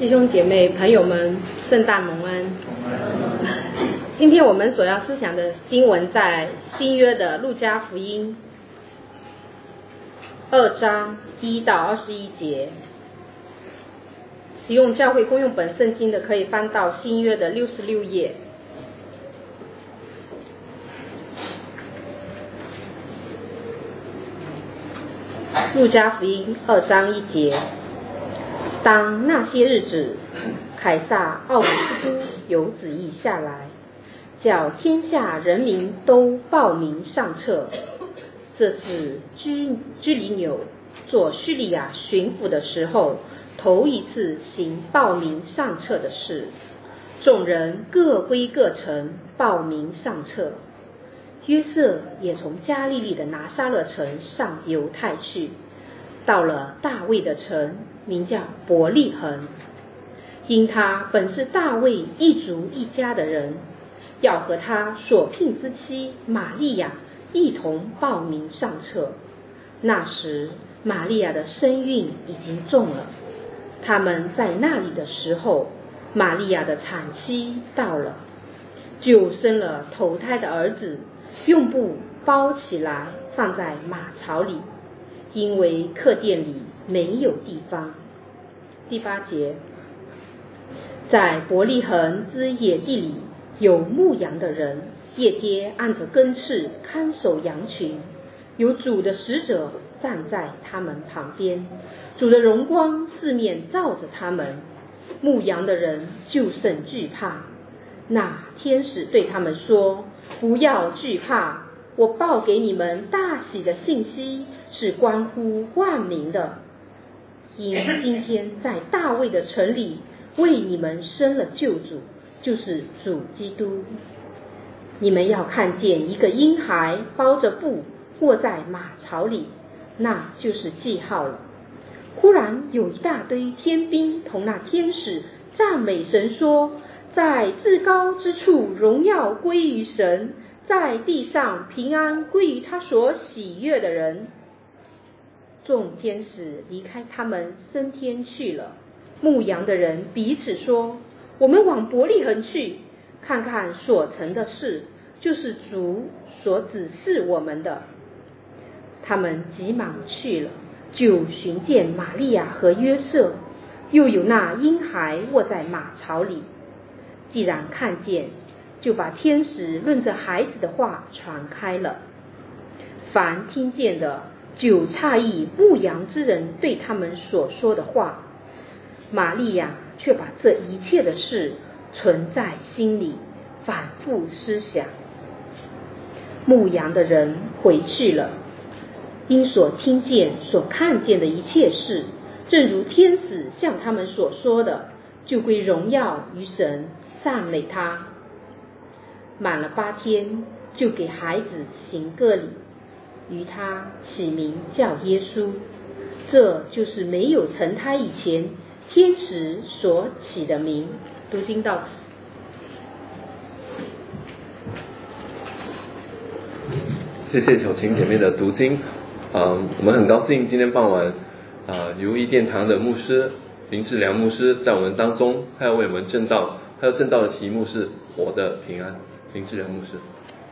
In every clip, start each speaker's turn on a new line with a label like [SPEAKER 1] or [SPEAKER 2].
[SPEAKER 1] 弟兄姐妹朋友们，圣诞蒙恩。今天我们所要思想的经文在新约的路加福音2章1到21节。使用教会公用本圣经的可以翻到新约的66页。路加福音2章1节。当那些日子，凯撒奥古斯都有旨意下来，叫天下人民都报名上册。这是居里纽做叙利亚巡抚的时候头一次行报名上册的事。众人各归各城报名上册。约瑟也从加利利的拿撒勒城上犹太去，到了大卫的城，名叫伯利恒，因他本是大卫一族一家的人，要和他所聘之妻玛利亚一同报名上册。那时玛利亚的身孕已经重了，他们在那里的时候，玛利亚的产期到了，就生了头胎的儿子，用布包起来放在马槽里，因为客店里没有地方。第8节，在伯利恒之野地里有牧羊的人，夜间按着更次看守羊群，有主的使者站在他们旁边，主的荣光四面照着他们，牧羊的人就甚惧怕。那天使对他们说，不要惧怕，我报给你们大喜的信息，是关乎万民的。因今天在大卫的城里为你们生了救主，就是主基督。你们要看见一个婴孩包着布卧在马槽里，那就是记号了。忽然有一大堆天兵同那天使赞美神说，在至高之处荣耀归于神，在地上平安归于他所喜悦的人。众天使离开他们升天去了。牧羊的人彼此说，我们往伯利恒去，看看所成的事，就是主所指示我们的。他们急忙去了，就寻见玛利亚和约瑟，又有那婴孩卧在马槽里。既然看见，就把天使论着孩子的话传开了。凡听见的就诧异牧羊之人对他们所说的话。玛利亚却把这一切的事存在心里，反复思想。牧羊的人回去了，因所听见所看见的一切事，正如天使向他们所说的，就归荣耀于神，赞美他。满了8天，就给孩子行割礼，于他起名叫耶稣。这就是没有成胎以前天使所起的名。读经到此。
[SPEAKER 2] 谢谢小晴姐妹的读经。我们很高兴今天傍晚由伊殿堂的牧师林志良牧师在我们当中，他要为我们证道，他要证道的题目是我的平安。林志良牧师。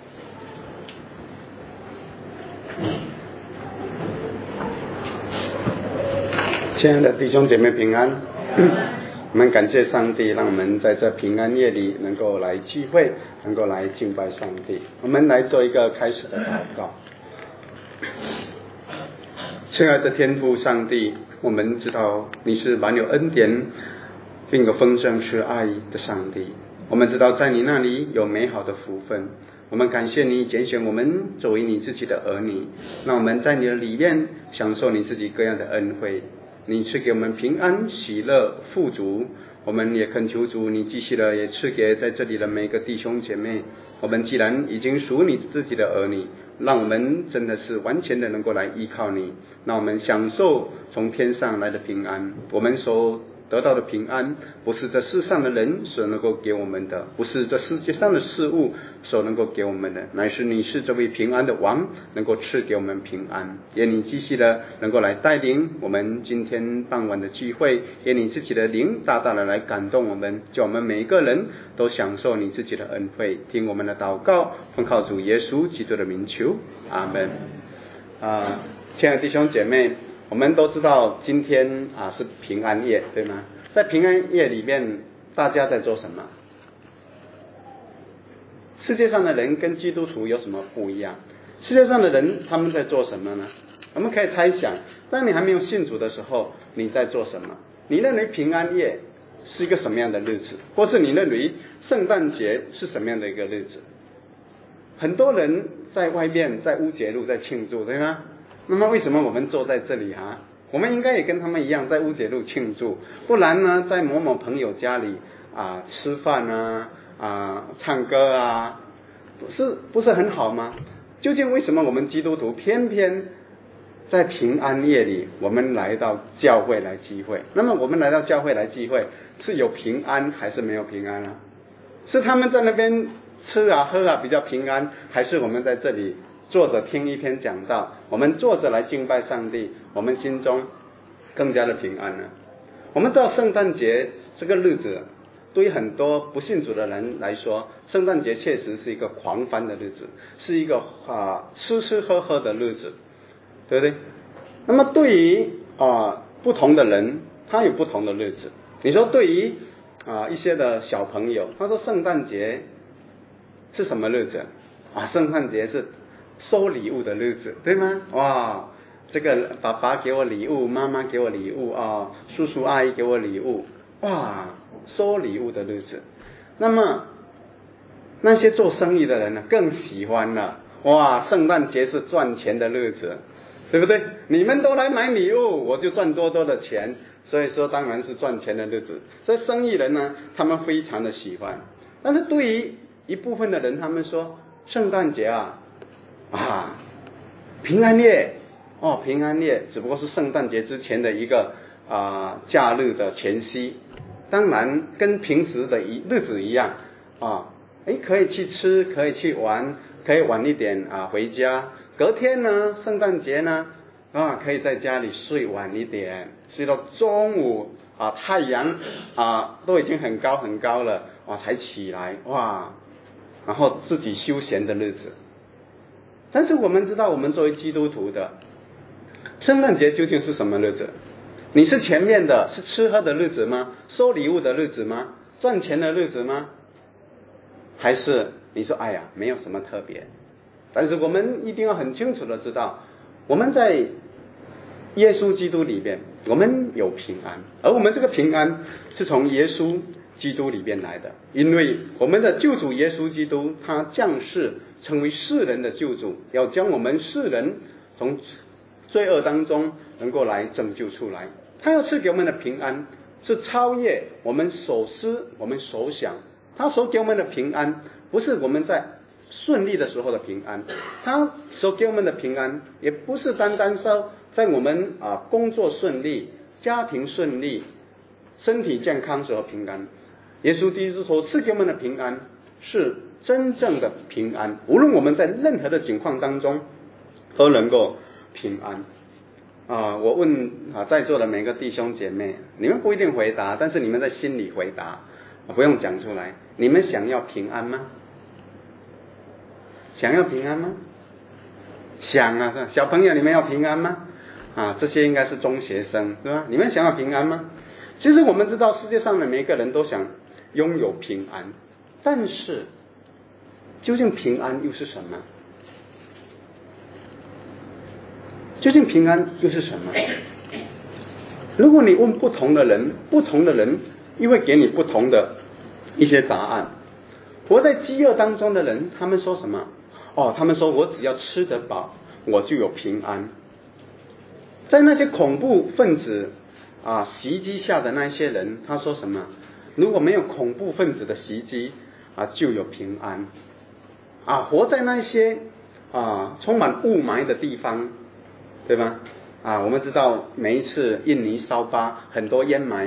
[SPEAKER 3] 亲爱的弟兄姐妹平安，我们感谢上帝，让我们在这平安夜里能够来聚会，能够来敬拜上帝。我们来做一个开始的祷告。亲爱的天父上帝，我们知道你是满有恩典并有丰盛是爱的上帝，我们知道在你那里有美好的福分。我们感谢你拣选我们作为你自己的儿女，让我们在你的里面享受你自己各样的恩惠。你赐给我们平安喜乐富足，我们也恳求主你继续的也赐给在这里的每个弟兄姐妹。我们既然已经属你自己的儿女，让我们真的是完全的能够来依靠你，让我们享受从天上来的平安。我们所得到的平安，不是这世上的人所能够给我们的，不是这世界上的事物所能够给我们的，乃是你是这位平安的王，能够赐给我们平安。愿你继续的能够来带领我们今天傍晚的聚会，愿你自己的灵大大的来感动我们，叫我们每一个人都享受你自己的恩惠。听我们的祷告，奉靠主耶稣基督的名求，阿们。亲爱的弟兄姐妹，我们都知道今天是平安夜，对吗？在平安夜里面，大家在做什么？世界上的人跟基督徒有什么不一样？世界上的人他们在做什么呢？我们可以猜想，当你还没有信主的时候，你在做什么？你认为平安夜是一个什么样的日子？或是你认为圣诞节是什么样的一个日子？很多人在外面在乌节路在庆祝，对吗？那么为什么我们坐在这里我们应该也跟他们一样在乌节路庆祝，不然呢在某某朋友家里吃饭唱歌不是很好吗？究竟为什么我们基督徒偏偏在平安夜里我们来到教会来聚会？那么我们来到教会来聚会是有平安还是没有平安是他们在那边吃喝比较平安，还是我们在这里坐着听一篇讲道，我们坐着来敬拜上帝，我们心中更加的平安呢？我们知道圣诞节这个日子对于很多不信主的人来说，圣诞节确实是一个狂欢的日子，是一个吃吃喝喝的日子，对不对？那么对于不同的人，他有不同的日子。你说对于一些的小朋友，他说圣诞节是什么日子圣诞节是收礼物的日子，对吗？哇，这个爸爸给我礼物，妈妈给我礼物叔叔阿姨给我礼物，哇，收礼物的日子。那么那些做生意的人呢，更喜欢了，哇，圣诞节是赚钱的日子，对不对？你们都来买礼物，我就赚多多的钱，所以说当然是赚钱的日子。所以生意人呢，他们非常的喜欢。但是对于一部分的人，他们说圣诞节平安夜平安夜只不过是圣诞节之前的一个假日的前夕，当然跟平时的日子一样可以去吃，可以去玩，可以晚一点回家。隔天呢，圣诞节呢可以在家里睡晚一点，睡到中午太阳都已经很高很高了才起来然后自己休闲的日子。但是我们知道，我们作为基督徒的圣诞节究竟是什么日子？你是前面的是吃喝的日子吗？收礼物的日子吗？赚钱的日子吗？还是你说没有什么特别？但是我们一定要很清楚的知道，我们在耶稣基督里边我们有平安，而我们这个平安是从耶稣基督里边来的，因为我们的救主耶稣基督他降世成为世人的救主，要将我们世人从罪恶当中能够来拯救出来。他要赐给我们的平安是超越我们所思我们所想，他所给我们的平安不是我们在顺利的时候的平安，他所给我们的平安也不是单单说在我们工作顺利、家庭顺利、身体健康时候平安。耶稣基督所赐给我们的平安是真正的平安，无论我们在任何的情况当中都能够平安我问在座的每个弟兄姐妹，你们不一定回答，但是你们在心里回答不用讲出来，你们想要平安吗？想要平安吗？想小朋友你们要平安吗？这些应该是中学生，对吧？你们想要平安吗？其实我们知道世界上的每一个人都想拥有平安，但是究竟平安又是什么？究竟平安又是什么？如果你问不同的人，不同的人又会给你不同的一些答案。活在饥饿当中的人，他们说什么？他们说我只要吃得饱，我就有平安。在那些恐怖分子袭击下的那些人，他说什么？如果没有恐怖分子的袭击就有平安。活在那些充满雾霾的地方，对吧？我们知道每一次印尼烧发很多烟霾，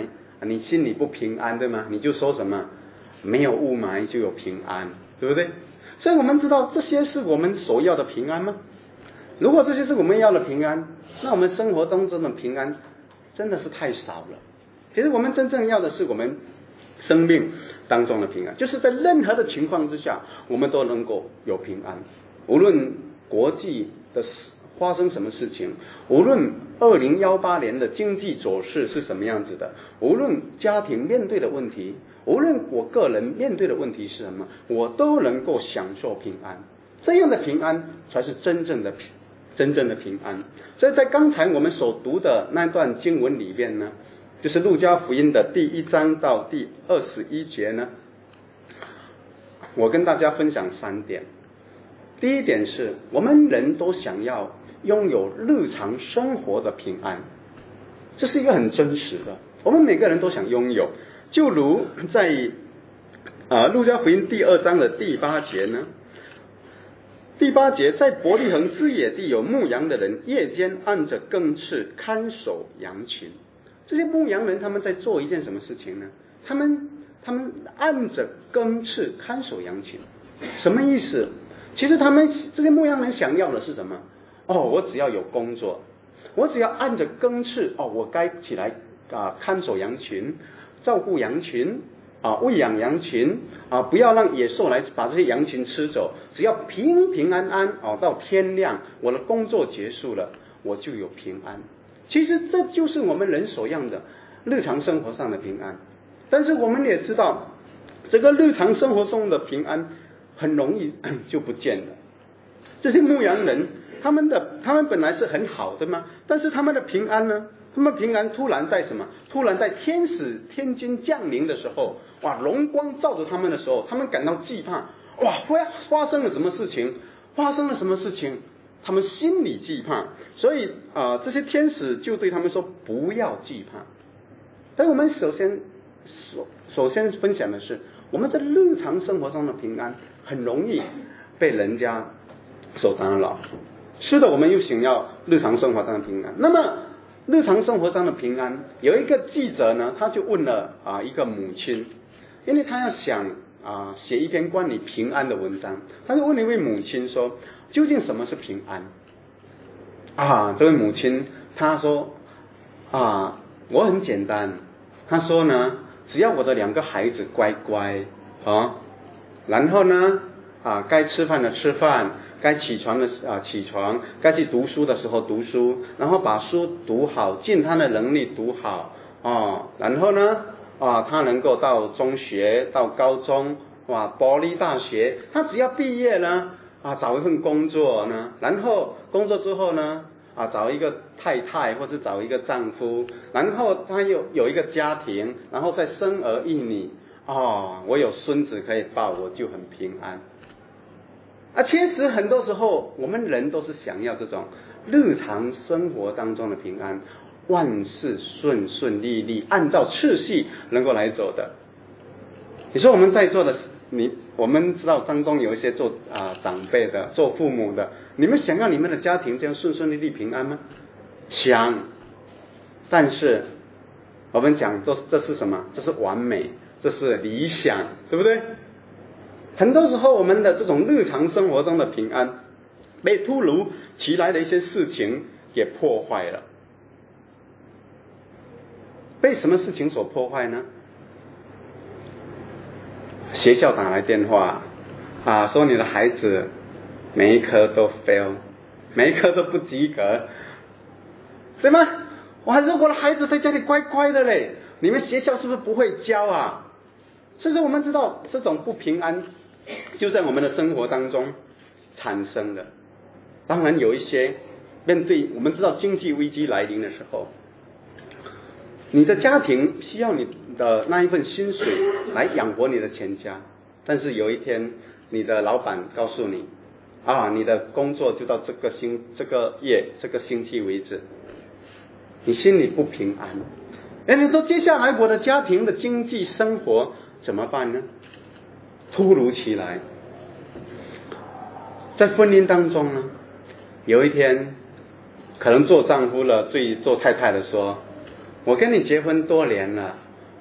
[SPEAKER 3] 你心里不平安，对吗？你就说什么没有雾霾就有平安，对不对？所以我们知道这些是我们所要的平安吗？如果这些是我们要的平安，那我们生活当中的平安真的是太少了。其实我们真正要的是我们生命当中的平安，就是在任何的情况之下，我们都能够有平安。无论国际的发生什么事情，无论2018年的经济走势是什么样子的，无论家庭面对的问题，无论我个人面对的问题是什么，我都能够享受平安。这样的平安才是真正的平安。所以在刚才我们所读的那段经文里面呢，就是路加福音的第1章到第21节呢，我跟大家分享3点。第一点是我们人都想要拥有日常生活的平安，这是一个很真实的，我们每个人都想拥有。就如在路加福音第2章的第8节呢，第8节，在伯利恒之野地有牧羊的人，夜间按着更次看守羊群。这些牧羊人他们在做一件什么事情呢？他们按着更次看守羊群，什么意思？其实这些牧羊人想要的是什么？我只要有工作，我只要按着更次，我该起来看守羊群，照顾羊群，喂养羊群，不要让野兽来把这些羊群吃走，只要平平安安，到天亮，我的工作结束了，我就有平安。其实这就是我们人所要的日常生活上的平安。但是我们也知道，这个日常生活中的平安很容易就不见了。这些牧羊人他们本来是很好的嘛，但是他们的平安呢？他们平安突然在什么？突然在天军降临的时候，荣光照着他们的时候，他们感到惧怕。发生了什么事情？他们心里惧怕，所以这些天使就对他们说不要惧怕。但我们首先分享的是，我们在日常生活中的平安很容易被人家所打扰。是的，我们又想要日常生活上的平安。那么日常生活上的平安，有一个记者呢，他就问了一个母亲，因为他要想写一篇关于平安的文章，他就问了一位母亲说，究竟什么是平安？这位母亲她说我很简单，她说呢，只要我的2个孩子乖乖然后呢该吃饭的吃饭，该起床的起床，该去读书的时候读书，然后把书读好，尽他的能力读好然后呢他能够到中学，到高中，保利大学，他只要毕业呢找一份工作呢，然后工作之后呢找一个太太或者找一个丈夫，然后他有一个家庭，然后再生儿育女我有孙子可以抱，我就很平安。其实很多时候我们人都是想要这种日常生活当中的平安，万事顺顺利利，按照次序能够来走的。你说我们在座的我们知道当中有一些做长辈的，做父母的，你们想要你们的家庭这样顺顺利利平安吗？想，但是我们讲这是什么？这是完美，这是理想，对不对？很多时候我们的这种日常生活中的平安被突如其来的一些事情给破坏了。被什么事情所破坏呢？学校打来电话说你的孩子每一科都 fail， 每一科都不及格，对吗？我还说我的孩子在家里乖乖的嘞，你们学校是不是不会教所以说我们知道这种不平安就在我们的生活当中产生的。当然有一些面对我们知道经济危机来临的时候，你的家庭需要你的那一份薪水来养活你的全家，但是有一天你的老板告诉你你的工作就到这个月这个星期为止，你心里不平安。你说接下来我的家庭的经济生活怎么办呢？突如其来。在婚姻当中呢，有一天可能做丈夫了对做太太的说，我跟你结婚多年了，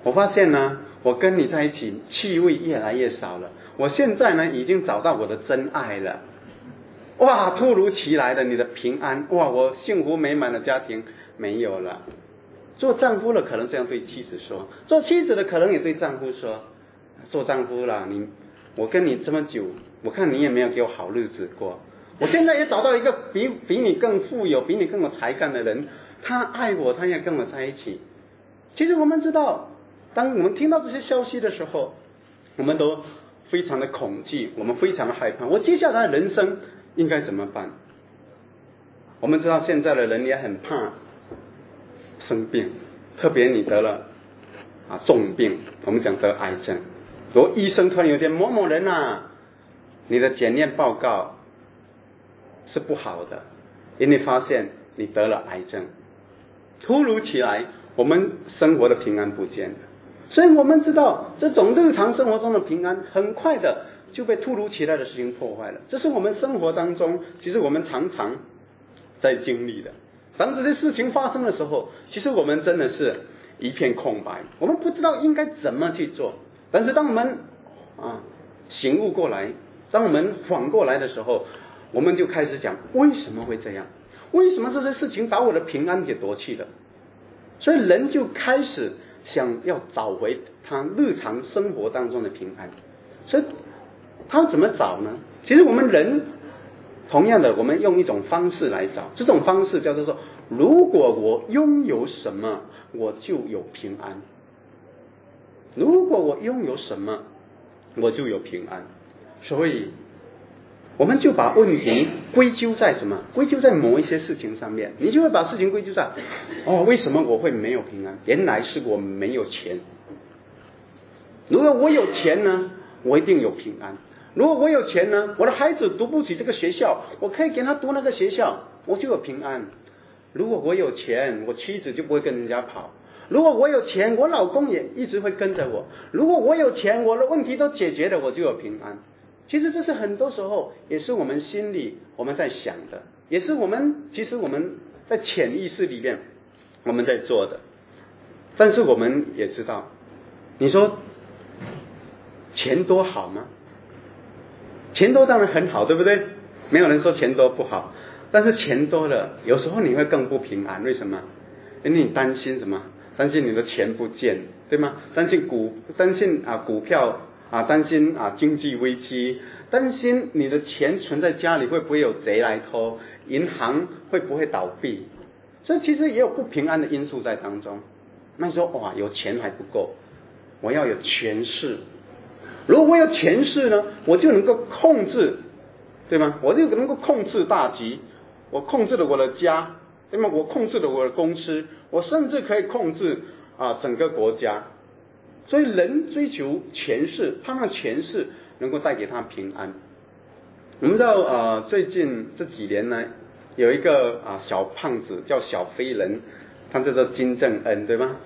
[SPEAKER 3] 我发现呢，我跟你在一起气味越来越少了。我现在呢，已经找到我的真爱了。哇，突如其来的你的平安，哇，我幸福美满的家庭没有了。做丈夫的可能这样对妻子说，做妻子的可能也对丈夫说，做丈夫了，我跟你这么久，我看你也没有给我好日子过。我现在也找到一个比你更富有、比你更有才干的人，他爱我，他也跟我在一起。其实我们知道，当我们听到这些消息的时候，我们都非常的恐惧，我们非常的害怕。我接下来的人生应该怎么办？我们知道现在的人也很怕生病，特别你得了重病，我们讲得癌症，如果医生突然有一天某人你的检验报告是不好的，因为发现你得了癌症，突如其来，我们生活的平安不见了。所以我们知道，这种日常生活中的平安，很快的就被突如其来的事情破坏了。这是我们生活当中，其实我们常常在经历的。当这些事情发生的时候，其实我们真的是一片空白，我们不知道应该怎么去做。但是当我们醒悟过来，当我们缓过来的时候，我们就开始讲为什么会这样，为什么这些事情把我的平安给夺去了。所以人就开始想要找回他日常生活当中的平安。所以他怎么找呢？其实我们人同样的，我们用一种方式来找，这种方式叫做说，如果我拥有什么，我就有平安。如果我拥有什么，我就有平安。所以我们就把问题归咎在什么？归咎在某一些事情上面，你就会把事情归咎在为什么我会没有平安？原来是我没有钱。如果我有钱呢，我一定有平安。如果我有钱呢，我的孩子读不起这个学校，我可以给他读那个学校，我就有平安。如果我有钱，我妻子就不会跟人家跑。如果我有钱，我老公也一直会跟着我。如果我有钱，我的问题都解决了，我就有平安。其实这是很多时候也是我们心里我们在想的，也是其实我们在潜意识里面我们在做的。但是我们也知道，你说钱多好吗？钱多当然很好，对不对？没有人说钱多不好，但是钱多了有时候你会更不平安。为什么？因为你担心什么？担心你的钱不见，对吗？担心股票担心经济危机，担心你的钱存在家里会不会有贼来偷，银行会不会倒闭。所以其实也有不平安的因素在当中。那你说有钱还不够，我要有权势。如果我有权势呢，我就能够控制，对吗？我就能够控制大局，我控制了我的家，对吗？我控制了我的公司，我甚至可以控制整个国家。所以人追求权势，他那权势能够带给他平安。我们知道最近这几年呢，有一个小胖子叫小飞人，他叫做金正恩，对吗？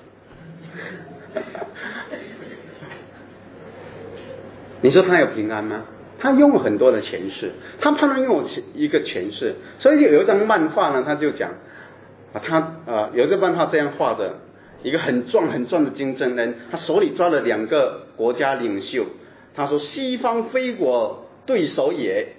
[SPEAKER 3] 你说他有平安吗？他拥有很多的权势，他怕他拥有一个权势，所以有一张漫画呢，他就讲有一个漫画这样画的，一个很壮的金正恩，他手里抓了2个国家领袖，他说西方非我对手也。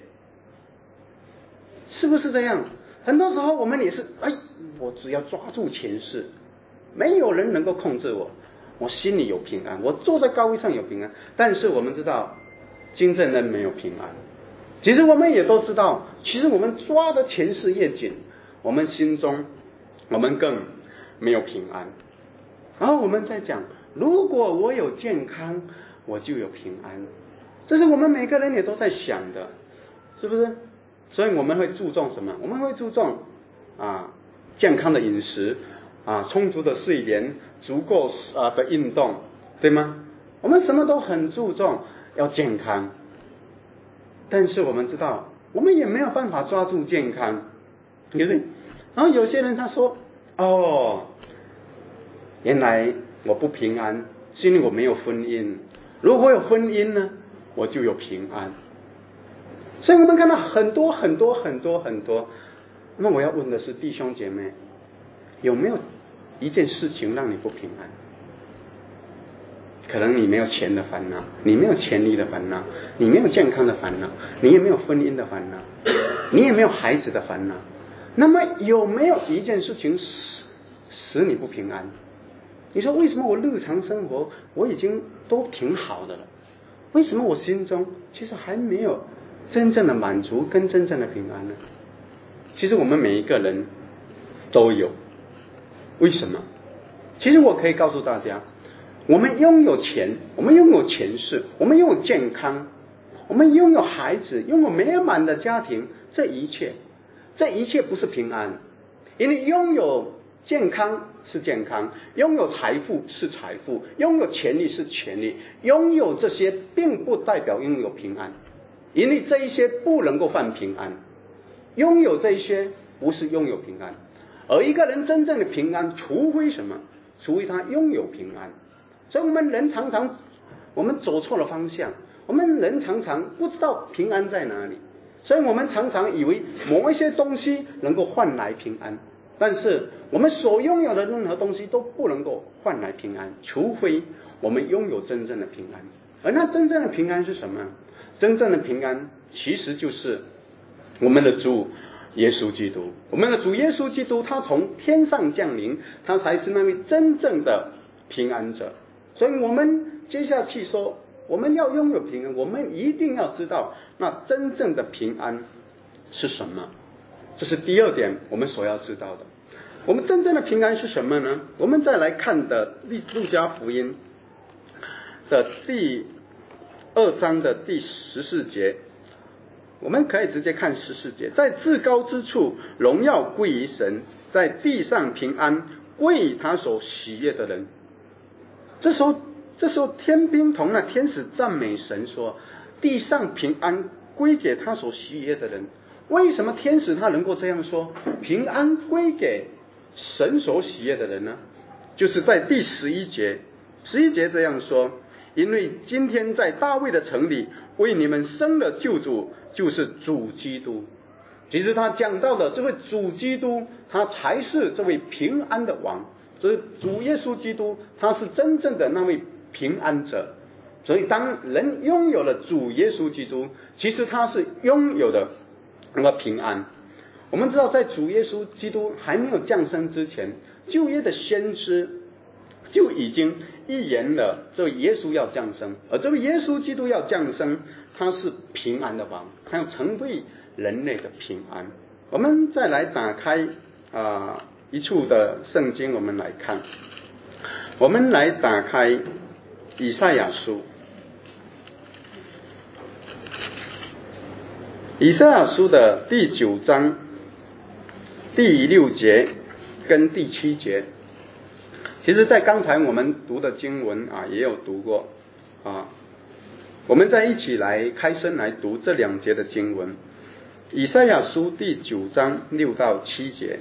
[SPEAKER 3] 是不是这样？很多时候我们也是我只要抓住权势，没有人能够控制我，我心里有平安，我坐在高位上有平安。但是我们知道金正恩没有平安。其实我们也都知道，其实我们抓的权势越紧，我们心中我们更没有平安。然后我们在讲，如果我有健康，我就有平安。这是我们每个人也都在想的，是不是？所以我们会注重什么？我们会注重健康的饮食充足的睡眠，足够的运动，对吗？我们什么都很注重要健康。但是我们知道，我们也没有办法抓住健康，对不对？然后有些人他说原来我不平安是因为我没有婚姻，如果我有婚姻呢，我就有平安。所以我们看到很多。那我要问的是，弟兄姐妹，有没有一件事情让你不平安？ 可能你没有钱的烦恼，你没有权利的烦恼，你没有健康的烦恼，你也没有婚姻的烦恼，你也没有孩子的烦恼。那么有没有一件事情使你不平安？你说为什么我日常生活我已经都挺好的了，为什么我心中其实还没有真正的满足跟真正的平安呢？其实我们每一个人都有。为什么？其实我可以告诉大家，我们拥有钱，我们拥有权势，我们拥有健康，我们拥有孩子，拥有美满的家庭，这一切不是平安。因为拥有健康是健康，拥有财富是财富，拥有权利是权利，拥有这些并不代表拥有平安，因为这一些不能够换平安。拥有这一些不是拥有平安，而一个人真正的平安，除非什么？除非他拥有平安。所以我们人常常我们走错了方向，我们人常常不知道平安在哪里，所以我们常常以为某一些东西能够换来平安，但是我们所拥有的任何东西都不能够换来平安，除非我们拥有真正的平安。而那真正的平安是什么？真正的平安其实就是我们的主耶稣基督。我们的主耶稣基督他从天上降临，他才是那位真正的平安者。所以我们接下去说，我们要拥有平安，我们一定要知道那真正的平安是什么。这是第二点我们所要知道的。我们真正的平安是什么呢？我们再来看的路加福音的第2章的第14节，我们可以直接看14节。在至高之处荣耀归于神，在地上平安归于他所喜悦的人。这时候天兵同那天使赞美神说，地上平安归给他所喜悦的人。为什么天使他能够这样说？平安归给神所喜悦的人呢？就是在第11节这样说，因为今天在大卫的城里为你们生了救主，就是主基督。其实他讲到的这位主基督，他才是这位平安的王。所以主耶稣基督他是真正的那位平安者。所以当人拥有了主耶稣基督，其实他是拥有的那个平安。我们知道在主耶稣基督还没有降生之前，旧约的先知就已经预言了这位耶稣要降生，而这位耶稣基督要降生，他是平安的王，他要成为人类的平安。我们再来打开一处的圣经，我们来看，我们来打开以赛亚书。以赛亚书的第9章第6节跟第7节，其实在刚才我们读的经文也有读过我们再一起来开声来读这2节的经文。以赛亚书第9章6到7节，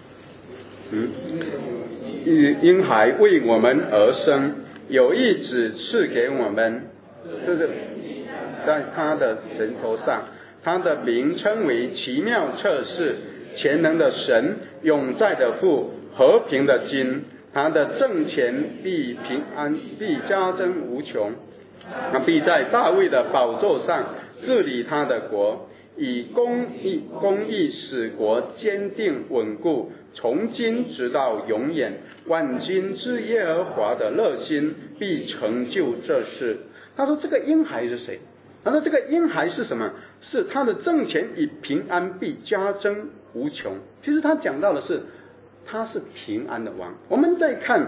[SPEAKER 3] 婴孩为我们而生，有一子赐给我们，就是在他的舌头上，他的名称为奇妙策士，全能的神，永在的父，和平的君。他的政权必平安，必加增无穷。他必在大卫的宝座上治理他的国，以公义使国坚定稳固，从今直到永远。万军之耶和华的热心必成就这事。他说这个婴孩是谁？他说这个婴孩是什么？是他的政权以平安必加增无穷。其实他讲到的是他是平安的王。我们再看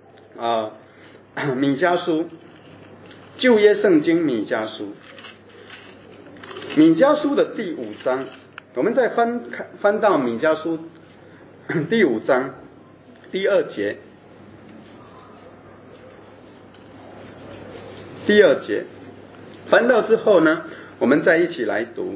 [SPEAKER 3] 米迦书，旧约圣经米迦书的第5章，我们再翻到米迦书第5章第2节，翻到之后呢，我们再一起来读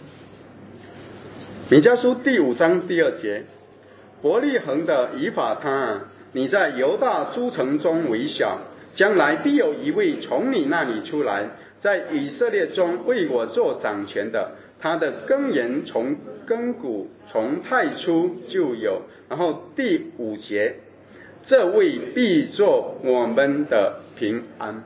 [SPEAKER 3] 米迦书第5章第2节。伯利恒的以法他，你在犹大诸城中为小，将来必有一位从你那里出来，在以色列中为我做掌权的，他的根源从亘古从太初就有。然后第5节， 这位必作我们的平安。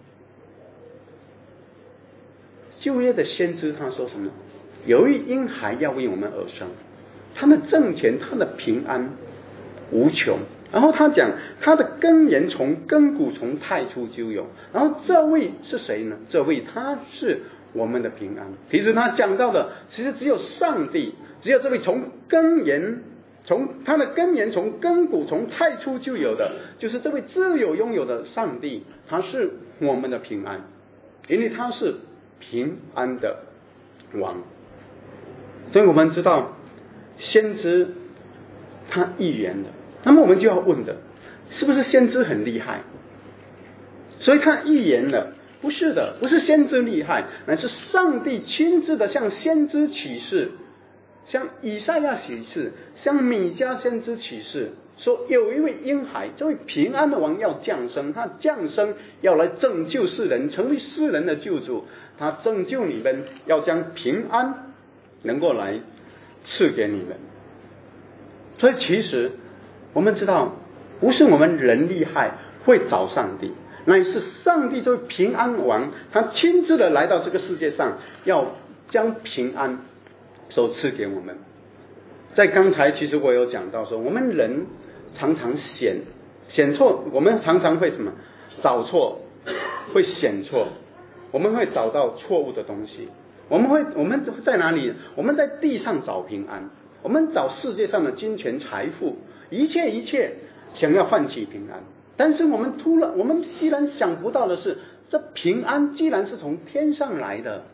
[SPEAKER 3] 旧约的先知他说什么？有一婴孩要为我们而生，他的政权，他的平安无穷。然后他讲他的根源从亘古从太初就有。然后这位是谁呢？这位他是我们的平安。其实他讲到的其实只有上帝，只有这位从根源，从他的根源从亘古从太初就有的，就是这位自有拥有的上帝，他是我们的平安，因为他是平安的王。所以我们知道先知他预言的，那么我们就要问的，是不是先知很厉害？所以他预言了？不是的，不是先知厉害，乃是上帝亲自的向先知启示，向以赛亚启示，向米迦先知启示，说有一位婴孩，这位平安的王要降生，他降生要来拯救世人，成为世人的救主，他拯救你们，要将平安能够来赐给你们。所以其实我们知道，不是我们人厉害会找上帝，乃是上帝这位平安王，他亲自的来到这个世界上，要将平安所赐给我们。在刚才其实我有讲到说，我们人常常选错，我们常常会什么找错，会选错，我们会找到错误的东西。我们在哪里？我们在地上找平安，我们找世界上的金钱财富，一切想要唤起平安。但是我们既然想不到的是，这平安既然是从天上来的，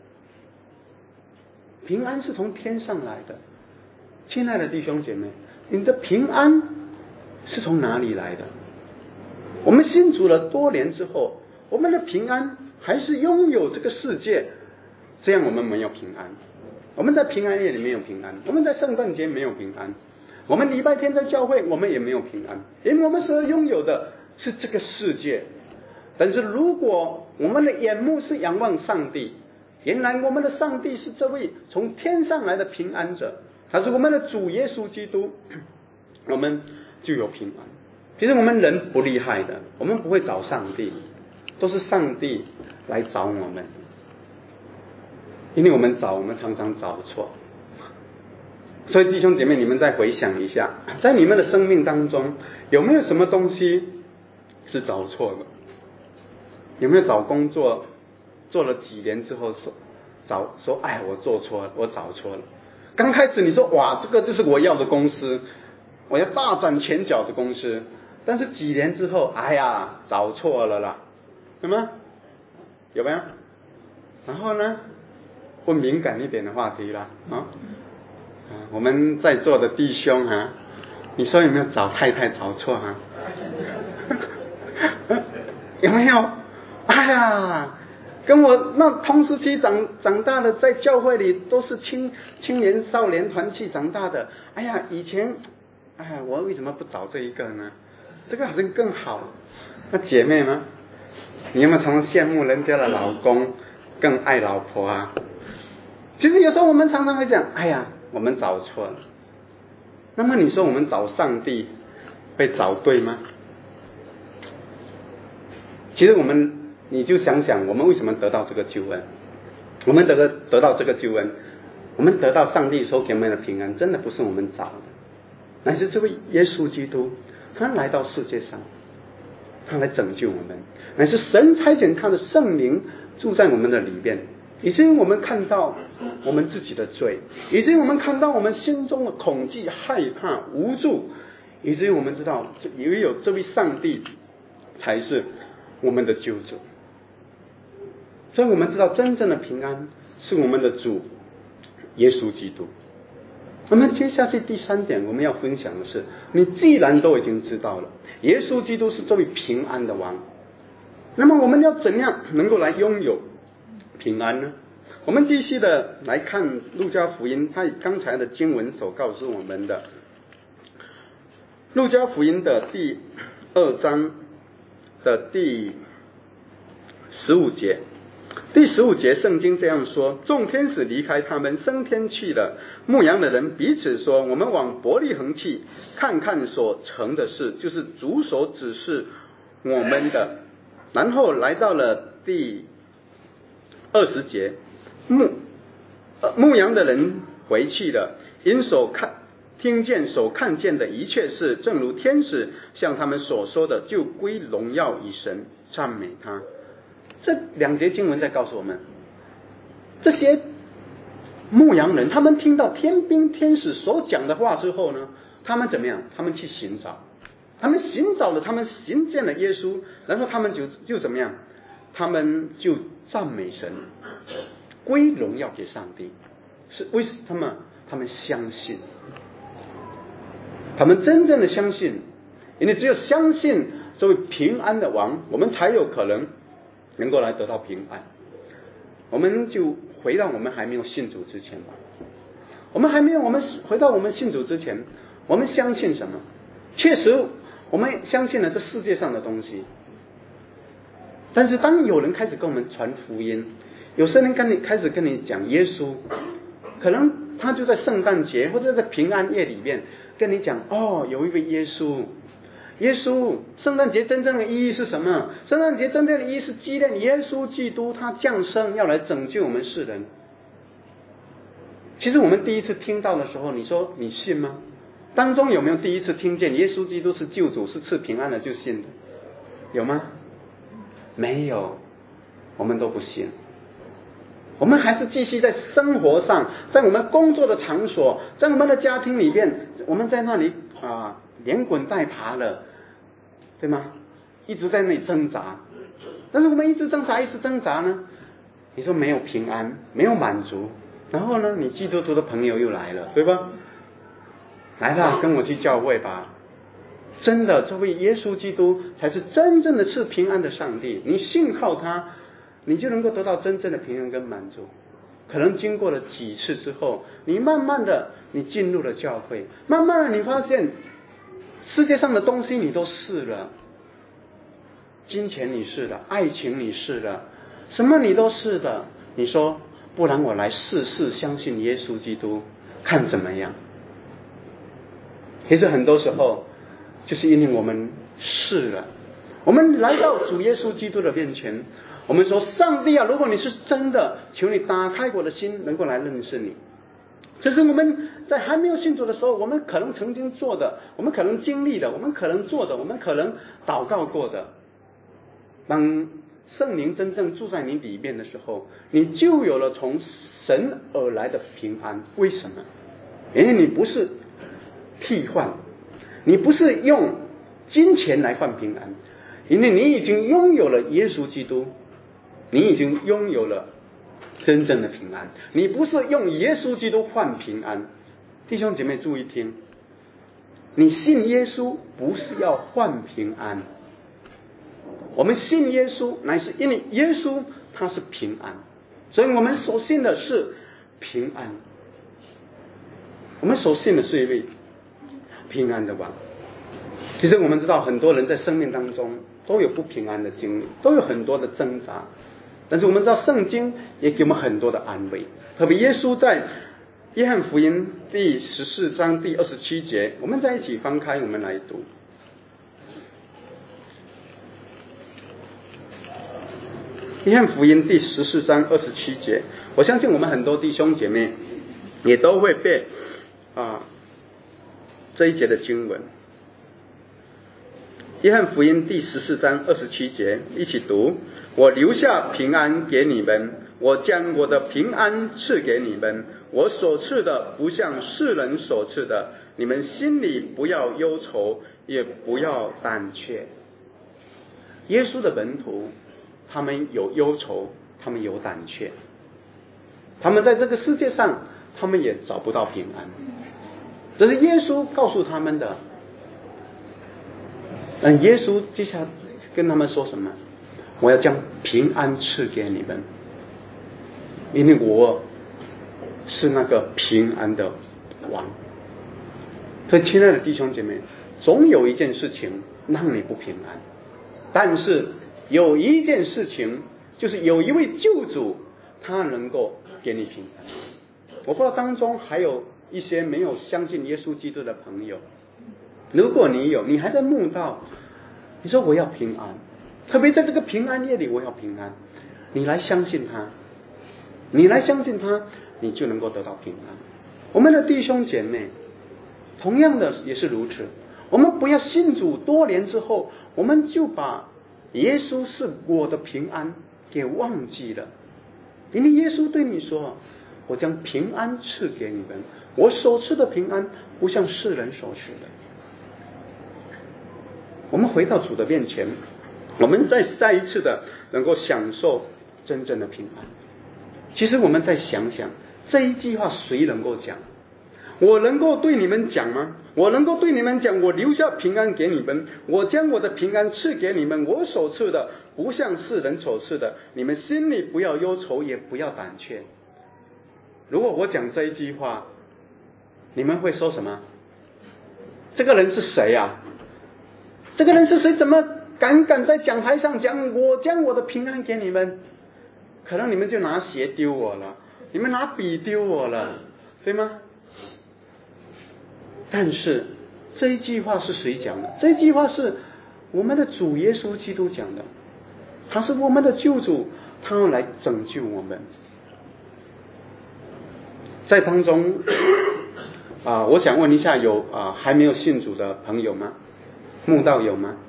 [SPEAKER 3] 平安是从天上来的。亲爱的弟兄姐妹，你的平安是从哪里来的？我们信主了多年之后，我们的平安还是拥有这个世界，这样我们没有平安。我们在平安夜里没有平安，我们在圣诞节没有平安，我们礼拜天在教会我们也没有平安，因为我们所拥有的是这个世界。但是如果我们的眼目是仰望上帝，原来我们的上帝是这位从天上来的平安者，他是我们的主耶稣基督，我们就有平安。其实我们人不厉害的，我们不会找上帝，都是上帝来找我们。因为我们常常找错。所以弟兄姐妹，你们再回想一下，在你们的生命当中，有没有什么东西是找错的？有没有找工作做了几年之后说哎，我做错了，我找错了。刚开始你说哇，这个就是我要的公司，我要大展拳脚的公司，但是几年之后，哎呀，找错了啦，有吗？有没有？然后呢，问敏感一点的话题啦我们在座的弟兄你说有没有找太太找错有没有？哎呀，跟我那同时期长大的，在教会里都是青年少年团契长大的。哎呀，以前我为什么不找这一个呢？这个好像更好。那姐妹吗？你有没有常常羡慕人家的老公更爱老婆其实有时候我们常常会讲，哎呀，我们找错了。那么你说我们找上帝会找对吗？其实你就想想，我们为什么得到这个救恩？我们得到这个救恩，我们得到上帝所给我们的平安，真的不是我们找的，乃是这位耶稣基督，他来到世界上，他来拯救我们，乃是神差遣他的圣灵住在我们的里边，以至于我们看到我们自己的罪，以至于我们看到我们心中的恐惧、害怕、无助，以至于我们知道唯有这位上帝才是我们的救主。所以我们知道真正的平安是我们的主耶稣基督。那么接下去第三点我们要分享的是，你既然都已经知道了耶稣基督是这位平安的王，那么我们要怎样能够来拥有平安呢？我们继续的来看路加福音，他刚才的经文所告诉我们的，路加福音的第2章的第15节， 第15节圣经这样说，众天使离开他们升天去了，牧羊的人彼此说，我们往伯利恒去，看看所成的事，就是主所指示我们的。然后来到了第20节，牧羊的人回去了，因听见所看见的一切事，正如天使向他们所说的，就归荣耀于神，赞美他。这2节经文在告诉我们，这些牧羊人他们听到天兵天使所讲的话之后呢，他们怎么样？他们去寻找，他们寻找了，他们寻见了耶稣，然后他们就怎么样？他们就赞美神，归荣耀给上帝。是为什么？他们相信，他们真正的相信，因为只有相信这位平安的王，我们才有可能够来得到平安。我们就回到我们还没有信主之前吧。我们回到我们信主之前，我们相信什么？确实，我们相信了这世界上的东西。但是当有人开始跟我们传福音，有些人开始跟你讲耶稣，可能他就在圣诞节或者在平安夜里面跟你讲，有一位耶稣。圣诞节真正的意义是什么？圣诞节真正的意义是纪念耶稣基督，他降生要来拯救我们世人。其实我们第一次听到的时候，你说你信吗？当中有没有第一次听见耶稣基督是救主，是赐平安的就信的？有吗？没有，我们都不信。我们还是继续在生活上，在我们工作的场所，在我们的家庭里面，我们在那里连滚带爬了，对吗？一直在那里挣扎。但是我们一直挣扎呢，你说没有平安，没有满足，然后呢，你基督徒的朋友又来了，对吧？来吧，跟我去教会吧。真的，这位耶稣基督才是真正的赐平安的上帝。你信靠他，你就能够得到真正的平安跟满足。可能经过了几次之后，你慢慢的你进入了教会，慢慢的你发现世界上的东西你都试了，金钱你试了，爱情你试了，什么你都试了。你说不然我来试试相信耶稣基督，看怎么样？其实很多时候就是因为我们试了，我们来到主耶稣基督的面前，我们说上帝啊，如果你是真的，求你打开我的心，能够来认识你。这是我们在还没有信主的时候，我们可能曾经做的，我们可能经历的，我们可能做的，我们可能祷告过的。当圣灵真正住在你里面的时候，你就有了从神而来的平安。为什么？因为你不是替换，你不是用金钱来换平安，因为你已经拥有了耶稣基督，你已经拥有了真正的平安。你不是用耶稣基督换平安。弟兄姐妹注意听，你信耶稣不是要换平安，我们信耶稣乃是因为耶稣他是平安，所以我们所信的是平安，我们所信的是一位平安的王。其实我们知道很多人在生命当中都有不平安的经历，都有很多的挣扎，但是我们知道圣经也给我们很多的安慰。特别耶稣在约翰福音第14章第27节，我们在一起翻开我们来读。约翰福音第14章27节，我相信我们很多弟兄姐妹也都会背这一节的经文。约翰福音第14章27节，一起读：我留下平安给你们，我将我的平安赐给你们，我所赐的不像世人所赐的，你们心里不要忧愁，也不要胆怯。耶稣的门徒他们有忧愁，他们有胆怯，他们在这个世界上他们也找不到平安，这是耶稣告诉他们的。耶稣接下来跟他们说什么？我要将平安赐给你们，因为我是那个平安的王。所以亲爱的弟兄姐妹，总有一件事情让你不平安，但是有一件事情就是有一位救主，他能够给你平安。我不知道当中还有一些没有相信耶稣基督的朋友，如果你有，你还在慕道，你说我要平安，特别在这个平安夜里我要平安，你来相信他，你来相信他，你就能够得到平安。我们的弟兄姐妹同样的也是如此，我们不要信主多年之后，我们就把耶稣是我的平安给忘记了。因为耶稣对你说，我将平安赐给你们，我所赐的平安不像世人所赐的。我们回到主的面前，我们再一次的能够享受真正的平安。其实我们再想想，这一句话谁能够讲？我能够对你们讲吗？我能够对你们讲，我留下平安给你们，我将我的平安赐给你们，我所赐的不像世人所赐的，你们心里不要忧愁，也不要胆怯。如果我讲这一句话，你们会说什么？这个人是谁啊？这个人是谁？怎么敢在讲台上讲我将我的平安给你们？可能你们就拿鞋丢我了，你们拿笔丢我了，对吗？但是这一句话是谁讲的？这一句话是我们的主耶稣基督讲的，他是我们的救主，他要来拯救我们。在当中我想问一下，有还没有信主的朋友吗？慕道有吗？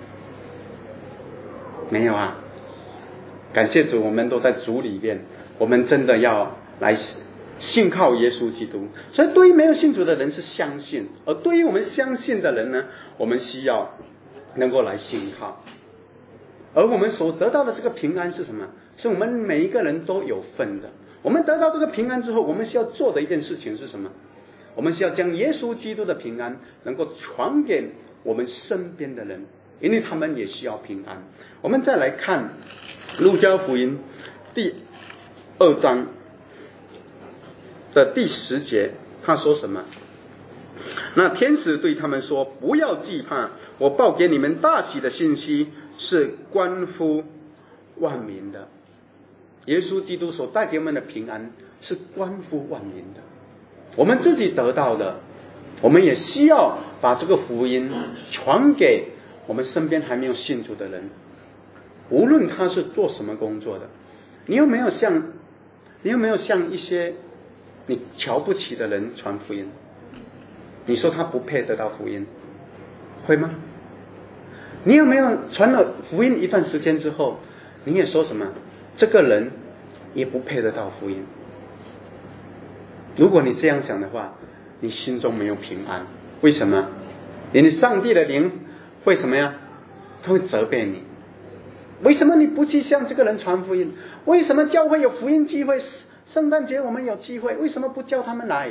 [SPEAKER 3] 没有啊。感谢主，我们都在主里面，我们真的要来信靠耶稣基督。所以对于没有信主的人是相信，而对于我们相信的人呢，我们需要能够来信靠。而我们所得到的这个平安是什么？是我们每一个人都有份的。我们得到这个平安之后，我们需要做的一件事情是什么？我们需要将耶稣基督的平安能够传给我们身边的人，因为他们也需要平安。我们再来看路加福音第2章的第10节，他说什么？那天使对他们说，不要惧怕，我报给你们大喜的信息是关乎万民的。耶稣基督所带给我们的平安是关乎万民的，我们自己得到的，我们也需要把这个福音传给我们身边还没有信主的人，无论他是做什么工作的。你有没有向一些你瞧不起的人传福音？你说他不配得到福音，会吗？你有没有传了福音一段时间之后，你也说什么这个人也不配得到福音？如果你这样想的话，你心中没有平安。为什么？因为上帝的灵会什么呀？他会责备你。为什么你不去向这个人传福音？为什么教会有福音聚会，圣诞节我们有聚会，为什么不叫他们来？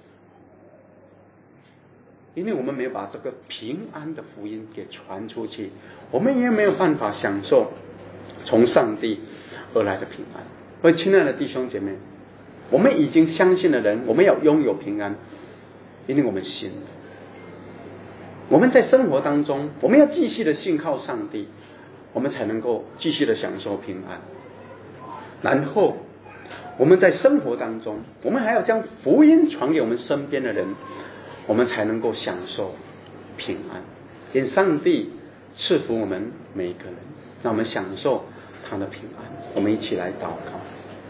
[SPEAKER 3] 因为我们没有把这个平安的福音给传出去，我们也没有办法享受从上帝而来的平安。所以亲爱的弟兄姐妹，我们已经相信的人，我们要拥有平安，因为我们信。我们在生活当中，我们要继续的信靠上帝，我们才能够继续的享受平安。然后我们在生活当中，我们还要将福音传给我们身边的人，我们才能够享受平安。愿上帝赐福我们每一个人，让我们享受他的平安。我们一起来祷告。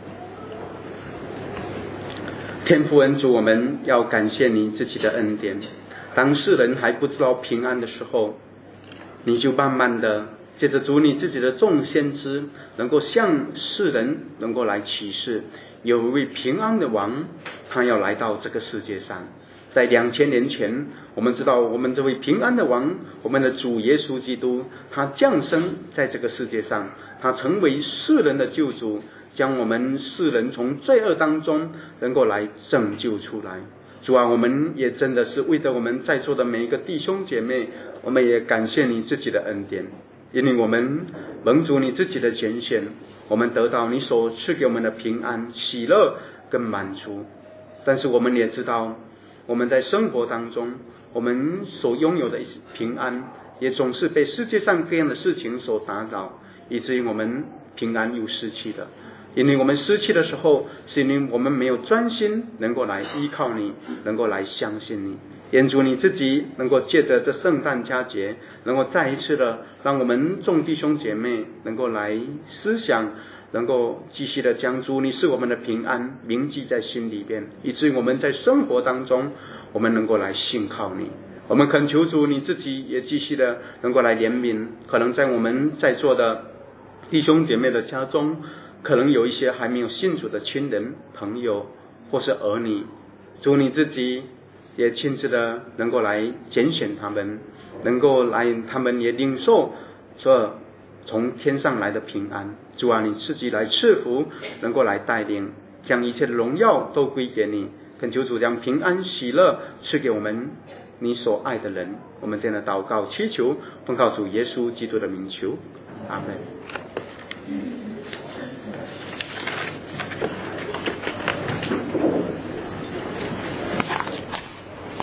[SPEAKER 3] 天父恩主，我们要感谢你自己的恩典。当世人还不知道平安的时候，你就慢慢的借着主你自己的众先知，能够向世人能够来启示，有一位平安的王，他要来到这个世界上。在2000年前，我们知道我们这位平安的王，我们的主耶稣基督，他降生在这个世界上，他成为世人的救主，将我们世人从罪恶当中能够来拯救出来。主啊，我们也真的是为着我们在座的每一个弟兄姐妹，我们也感谢你自己的恩典，因为我们蒙主你自己的拣选，我们得到你所赐给我们的平安、喜乐跟满足。但是我们也知道，我们在生活当中，我们所拥有的平安，也总是被世界上各样的事情所打扰，以至于我们平安又失去的。因为我们失去的时候，是因为我们没有专心能够来依靠你，能够来相信你。愿主你自己能够借着这圣诞佳节，能够再一次的让我们众弟兄姐妹能够来思想，能够继续的将主你是我们的平安铭记在心里边，以至于我们在生活当中我们能够来信靠你。我们恳求主你自己也继续的能够来怜悯，可能在我们在座的弟兄姐妹的家中，可能有一些还没有信主的亲人朋友或是儿女，主你自己也亲自的能够来拣选他们，能够来他们也领受这从天上来的平安。主啊，你自己来赐福，能够来带领，将一切的荣耀都归给你。恳求主将平安喜乐赐给我们你所爱的人。我们这样的祷告祈求奉靠主耶稣基督的名求，阿们。